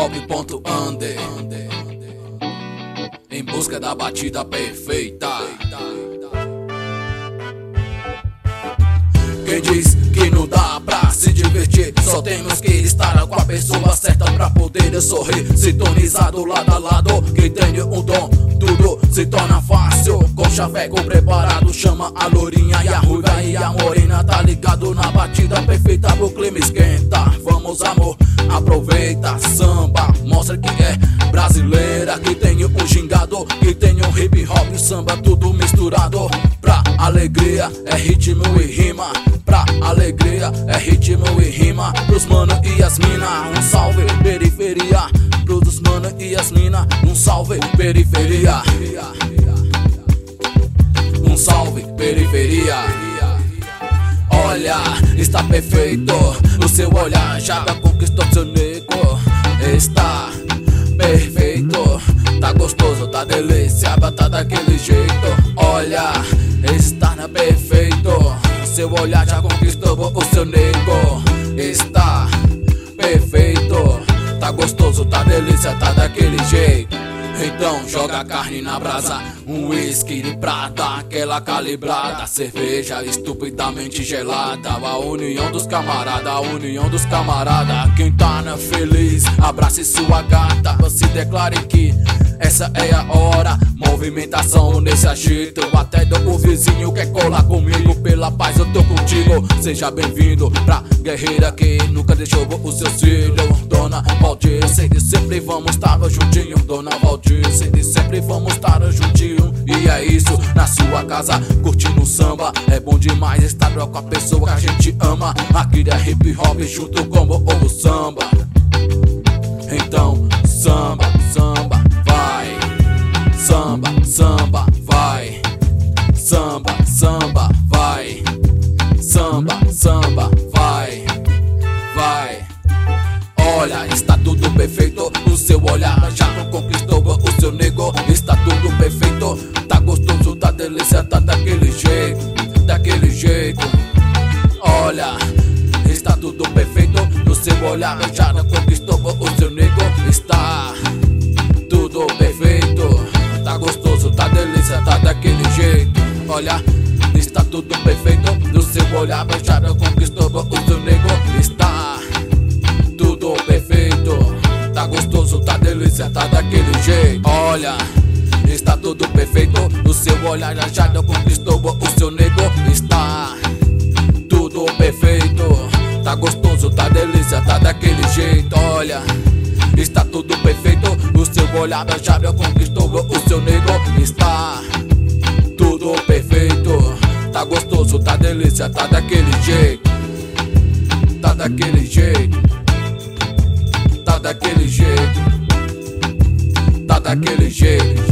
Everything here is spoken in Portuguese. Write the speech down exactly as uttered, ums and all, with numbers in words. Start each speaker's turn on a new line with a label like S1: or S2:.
S1: hop.under, em busca da batida perfeita. Quem diz que não dá pra se divertir, só temos que estar com a pessoa certa pra poder sorrir. Sintonizado lado a lado, quem tem um dom, tudo se torna fácil. Com chaveco preparado, chama a lourinha e a ruiva e a morena. Tá ligado na batida perfeita pro clima esquenta. Vamos amor, aproveita, samba, mostra que é brasileira. Que tem um gingado, que tem um hip hop, samba tudo misturado. Pra alegria é ritmo e rima, pra alegria é ritmo e rima. Pros mano e as mina, um salve periferia. Pros mano e as mina, um salve periferia. Um salve periferia. Olha, está perfeito, o seu olhar já conquistou seu nego. Está perfeito, tá gostoso, tá delícia, tá daquele jeito. Olha, está na perfeito, seu olhar já conquistou o seu nego. Está perfeito, tá gostoso, tá delícia, tá daquele jeito. Então joga a carne na brasa, um whisky de prata, aquela calibrada, cerveja estupidamente gelada. A união dos camarada, a união dos camarada. Quem tá na feliz, abrace sua gata, se declare que essa é a hora. Movimentação nesse agito, até do vizinho quer colar comigo. Pela paz eu tô contigo, seja bem-vindo pra guerreira que nunca deixou os seus filhos. Dona Valdice, de sempre vamos estar juntinho. Dona Valdice, de sempre vamos estar juntinho. E é isso, na sua casa, curtindo samba. É bom demais estar com a pessoa que a gente ama. Aqui é hip hop junto com o samba. Então, samba, samba, vai. Samba, samba, vai. Samba, samba, vai. Samba, samba, vai. Vai. Olha, está tudo perfeito, o seu olhar já não conquistou o seu nego. Está tudo perfeito, tá gostoso, tá delícia, tá daquele jeito, daquele jeito. Olha, está tudo perfeito, o seu olhar já não conquistou o seu nego. Está tudo perfeito, tá gostoso, tá delícia, tá daquele jeito. Olha, está tudo perfeito, o seu olhar já não conquistou o seu nego. Está tudo perfeito, tá gostoso, tá delícia, tá daquele jeito. Olha, está tudo perfeito, o seu olhar já não conquistou o seu nego. Está tudo perfeito, tá gostoso, tá delícia, tá daquele jeito. Olha, está tudo perfeito, o seu olhar já não conquistou o seu nego. Está tudo perfeito, tá gostoso, tá delícia, tá daquele jeito. Tá daquele jeito. Tá daquele jeito, tá daquele jeito.